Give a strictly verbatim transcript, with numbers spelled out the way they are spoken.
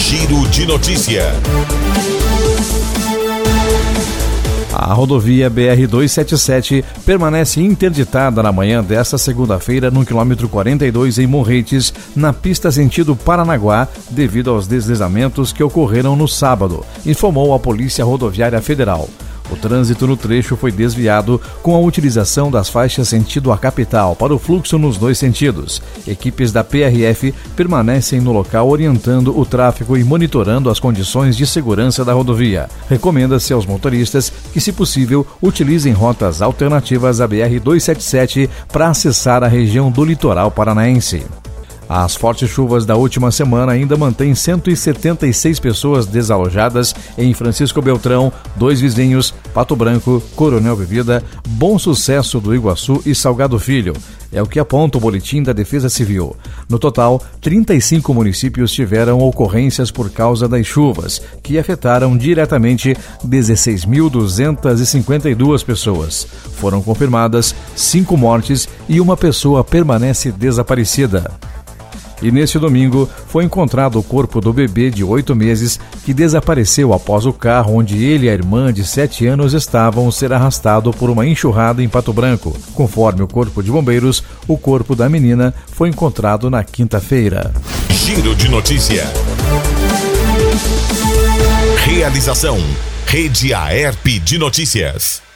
Giro de Notícia. A rodovia B R duzentos e setenta e sete permanece interditada na manhã desta segunda-feira no quilômetro quarenta e dois em Morretes, na pista sentido Paranaguá, devido aos deslizamentos que ocorreram no sábado, informou a Polícia Rodoviária Federal. O trânsito no trecho foi desviado com a utilização das faixas sentido a capital para o fluxo nos dois sentidos. Equipes da P R F permanecem no local orientando o tráfego e monitorando as condições de segurança da rodovia. Recomenda-se aos motoristas que, se possível, utilizem rotas alternativas à B R duzentos e setenta e sete para acessar a região do litoral paranaense. As fortes chuvas da última semana ainda mantêm cento e setenta e seis pessoas desalojadas em Francisco Beltrão, Dois Vizinhos, Pato Branco, Coronel Vivida, Bom Sucesso do Iguaçu e Salgado Filho. É o que aponta o boletim da Defesa Civil. No total, trinta e cinco municípios tiveram ocorrências por causa das chuvas, que afetaram diretamente dezesseis mil duzentas e cinquenta e duas pessoas. Foram confirmadas cinco mortes e uma pessoa permanece desaparecida. E neste domingo foi encontrado o corpo do bebê de oito meses que desapareceu após o carro onde ele e a irmã de sete anos estavam ser arrastado por uma enxurrada em Pato Branco. Conforme o Corpo de Bombeiros, o corpo da menina foi encontrado na quinta-feira. Giro de Notícia. Realização: Rede Aerp de Notícias.